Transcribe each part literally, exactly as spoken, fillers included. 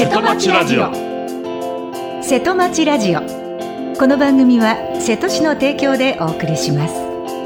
瀬戸町ラジオ。 瀬戸町ラジオ、この番組は瀬戸市の提供でお送りします。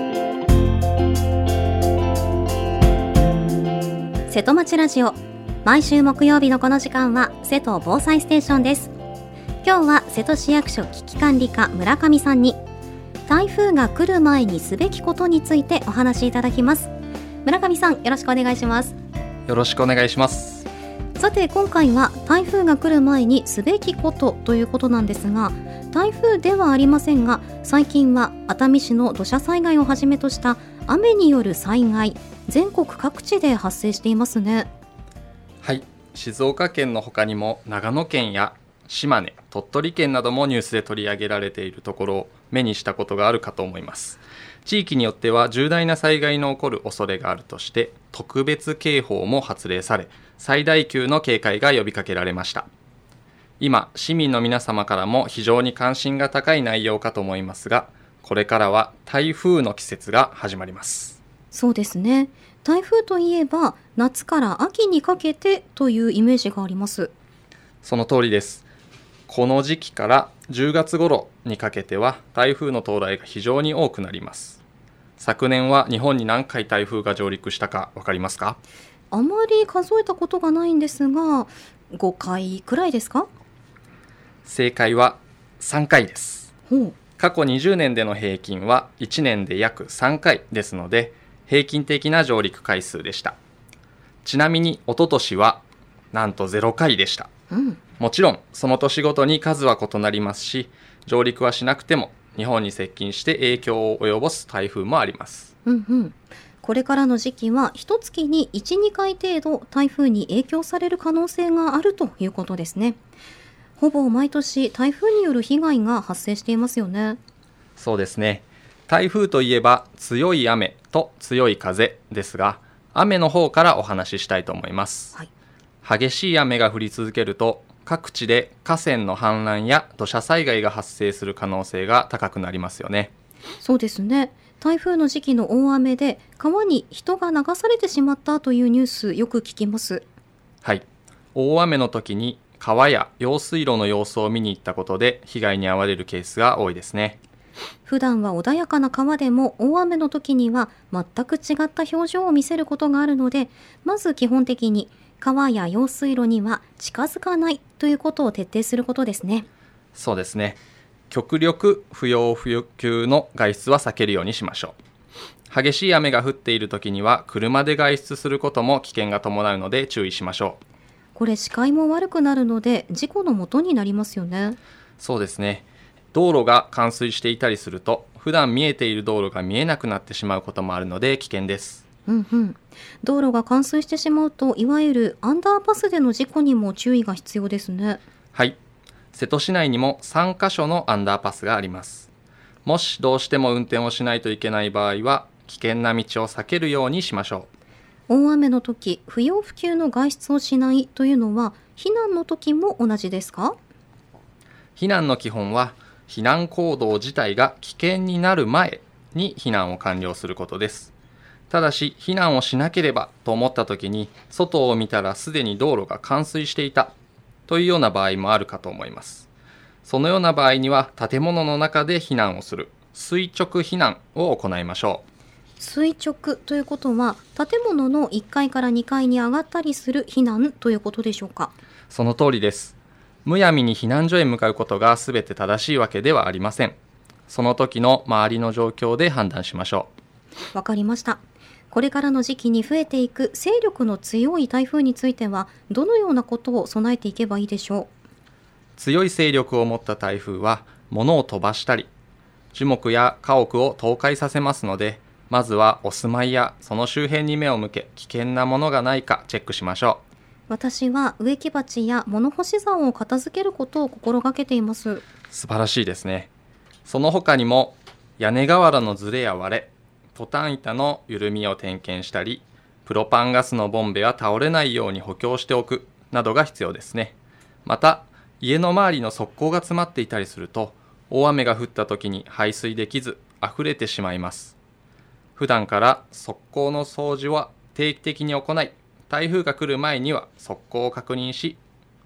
瀬戸町ラジオ、毎週木曜日のこの時間は瀬戸防災ステーションです。今日は瀬戸市役所危機管理課村上さんに台風が来る前にすべきことについてお話しいただきます。村上さん、よろしくお願いします。 よろしくお願いします。 さて、今回は台風が来る前にすべきことということなんですが、台風ではありませんが、最近は熱海市の土砂災害をはじめとした雨による災害、全国各地で発生していますね。 はい、静岡県の他にも長野県や島根、鳥取県などもニュースで取り上げられているところを目にしたことがあるかと思います。地域によっては重大な災害の起こる恐れがあるとして特別警報も発令され、最大級の警戒が呼びかけられました。今、市民の皆様からも非常に関心が高い内容かと思いますが、これからは台風の季節が始まります。 そうですね。台風といえば夏から秋にかけてというイメージがあります。 その通りです。この時期からじゅうがつ頃にかけては台風の到来が非常に多くなります。昨年は日本に何回台風が上陸したか分かりますか？ あまり数えたことがないんですが、ごかいくらいですか？ 正解はさんかいです。 ほう。 過去にじゅうねんでの平均はいちねんで約さんかいですので、平均的な上陸回数でした。ちなみに一昨年はなんとゼロかいでした。 うん、 もちろんその年ごとに数は異なりますし、上陸はしなくても日本に接近して影響を及ぼす台風もあります。 うんうん、これからの時期は一月に いち、にかい程度台風に影響される可能性があるということですね。ほぼ毎年台風による被害が発生していますよね。 そうですね。台風といえば強い雨と強い風ですが、雨の方からお話ししたいと思います。はい、激しい雨が降り続けると各地で河川の氾濫や土砂災害が発生する可能性が高くなりますよね。 そうですね。台風の時期の大雨で川に人が流されてしまったというニュースよく聞きます。 はい、大雨の時に川や用水路の様子を見に行ったことで被害に遭われるケースが多いですね。 普段は穏やかな川でも大雨の時には全く違った表情を見せることがあるので、まず基本的に川や用水路には近づかないということを徹底することですね。 そうですね。極力不要不急の外出は避けるようにしましょう。激しい雨が降っている時には車で外出することも危険が伴うので注意しましょう。 これ視界も悪くなるので事故の元になりますよね。 そうですね。道路が冠水していたりすると普段見えている道路が見えなくなってしまうこともあるので危険です。 うんうん、道路が冠水してしまうといわゆるアンダーパスでの事故にも注意が必要ですね。 はい、瀬戸市内にもさんかしょのアンダーパスがあります。もしどうしても運転をしないといけない場合は危険な道を避けるようにしましょう。大雨の時、不要不急の外出をしないというのは避難の時も同じですか？ 避難の基本は避難行動自体が危険になる前に避難を完了することです。ただし避難をしなければと思った時に外を見たらすでに道路が冠水していたというような場合もあるかと思います。そのような場合には建物の中で避難をする垂直避難を行いましょう。垂直ということは建物のいっかいからにかいに上がったりする避難ということでしょうか？ その通りです。むやみに避難所へ向かうことが全て正しいわけではありません。その時の周りの状況で判断しましょう。わかりました。これからの時期に増えていく勢力の強い台風についてはどのようなことを備えていけばいいでしょう？ 強い勢力を持った台風は物を飛ばしたり樹木や家屋を倒壊させますので、まずはお住まいやその周辺に目を向け危険なものがないかチェックしましょう。 私は植木鉢や物干し竿を片付けることを心がけています。 素晴らしいですね。その他にも屋根瓦のずれや割れ、トタン板の緩みを点検したり、プロパンガスのボンベは倒れないように補強しておくなどが必要ですね。また家の周りの側溝が詰まっていたりすると大雨が降った時に排水できず溢れてしまいます。普段から側溝の掃除は定期的に行い、台風が来る前には側溝を確認し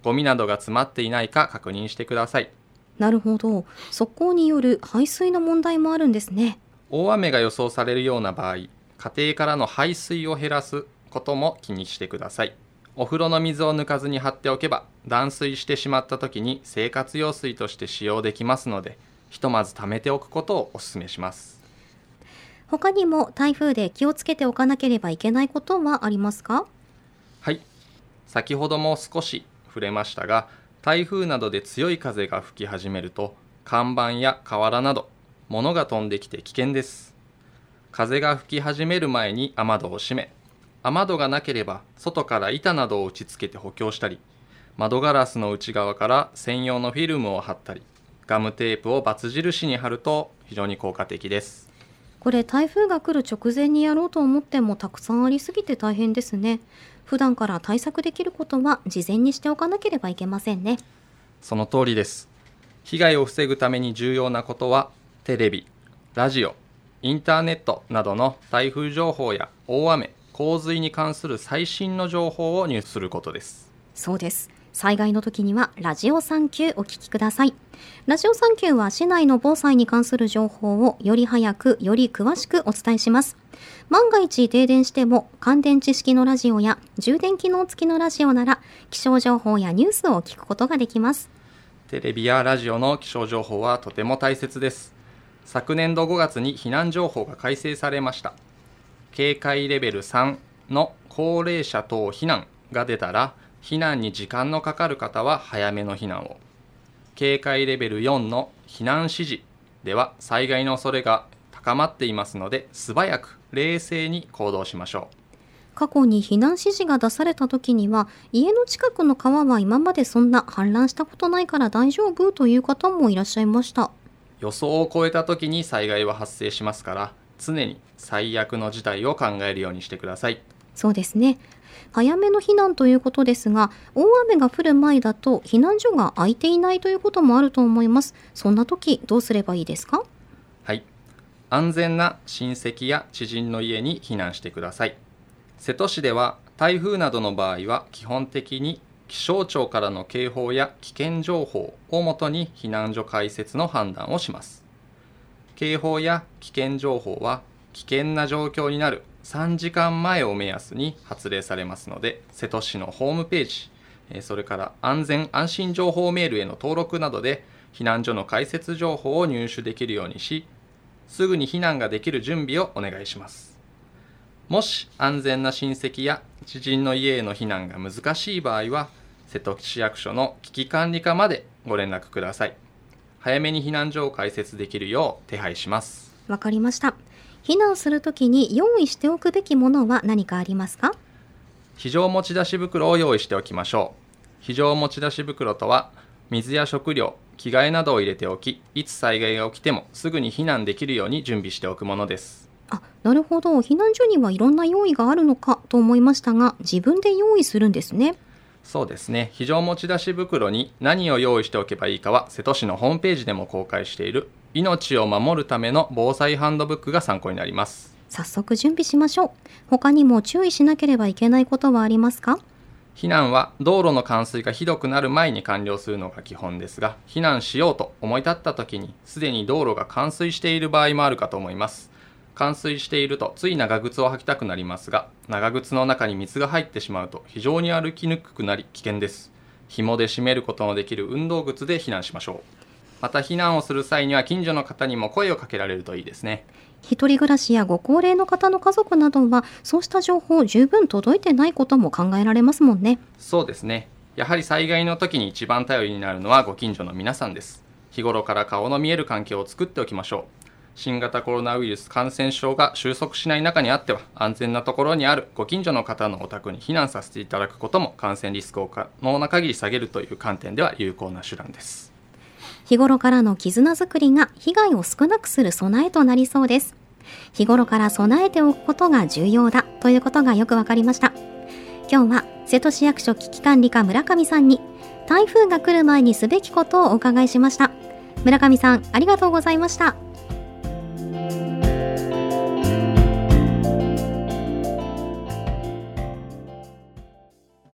ゴミなどが詰まっていないか確認してください。 なるほど。側溝による排水の問題もあるんですね。 大雨が予想されるような場合、家庭からの排水を減らすことも気にしてください。お風呂の水を抜かずに張っておけば、断水してしまった時に生活用水として使用できますので、ひとまず貯めておくことをお勧めします。 他にも台風で気をつけておかなければいけないことはありますか？ はい、先ほども少し触れましたが、台風などで強い風が吹き始めると、看板や瓦など物が飛んできて危険です。風が吹き始める前に雨戸を閉め、雨戸がなければ外から板などを打ち付けて補強したり、窓ガラスの内側から専用のフィルムを貼ったり、ガムテープをバツ印に貼ると非常に効果的です。 これ台風が来る直前にやろうと思ってもたくさんありすぎて大変ですね。普段から対策できることは事前にしておかなければいけませんね。 その通りです。被害を防ぐために重要なことは、テレビ、ラジオ、インターネットなどの台風情報や大雨、洪水に関する最新の情報を入手することです。 そうです。災害の時にはラジオサンキューお聞きください。ラジオサンキューは市内の防災に関する情報をより早くより詳しくお伝えします。万が一停電しても乾電池式のラジオや充電機能付きのラジオなら気象情報やニュースを聞くことができます。 テレビやラジオの気象情報はとても大切です。昨年度ごがつに避難情報が改正されました。警戒レベルさんの高齢者等避難が出たら、避難に時間のかかる方は早めの避難を。警戒レベルよんの避難指示では災害の恐れが高まっていますので、素早く冷静に行動しましょう。 過去に避難指示が出された時には、家の近くの川は今までそんな氾濫したことないから大丈夫という方もいらっしゃいました。 予想を超えた時に災害は発生しますから、常に最悪の事態を考えるようにしてください。 そうですね。早めの避難ということですが、大雨が降る前だと避難所が空いていないということもあると思います。そんな時どうすればいいですか？ はい、安全な親戚や知人の家に避難してください。瀬戸市では台風などの場合は基本的に気象庁からの警報や危険情報をもとに避難所開設の判断をします。警報や危険情報は危険な状況になるさんじかんまえを目安に発令されますので、瀬戸市のホームページ、それから安全安心情報メールへの登録などで避難所の開設情報を入手できるようにし、すぐに避難ができる準備をお願いします。もし安全な親戚や知人の家への避難が難しい場合は、瀬戸市役所の危機管理課までご連絡ください。早めに避難所を開設できるよう手配します。 わかりました。避難するときに用意しておくべきものは何かありますか？ 非常持ち出し袋を用意しておきましょう。非常持ち出し袋とは、水や食料、着替えなどを入れておき、いつ災害が起きてもすぐに避難できるように準備しておくものです。 あ、なるほど。避難所にはいろんな用意があるのかと思いましたが、自分で用意するんですね。 そうですね。非常持ち出し袋に何を用意しておけばいいかは、瀬戸市のホームページでも公開している命を守るための防災ハンドブックが参考になります。 早速準備しましょう。他にも注意しなければいけないことはありますか？ 避難は道路の冠水がひどくなる前に完了するのが基本ですが、避難しようと思い立った時にすでに道路が冠水している場合もあるかと思います。冠水しているとつい長靴を履きたくなりますが、長靴の中に水が入ってしまうと非常に歩きにくくなり危険です。紐で締めることのできる運動靴で避難しましょう。また避難をする際には近所の方にも声をかけられるといいですね。 一人暮らしやご高齢の方の家族などはそうした情報十分届いてないことも考えられますもんね。 そうですね。やはり災害の時に一番頼りになるのはご近所の皆さんです。日頃から顔の見える環境を作っておきましょう。新型コロナウイルス感染症が収束しない中にあっては、安全なところにあるご近所の方のお宅に避難させていただくことも感染リスクを可能な限り下げるという観点では有効な手段です。 日頃からの絆づくりが被害を少なくする備えとなりそうです。日頃から備えておくことが重要だということがよくわかりました。今日は瀬戸市役所危機管理課村上さんに台風が来る前にすべきことをお伺いしました。村上さん、ありがとうございました。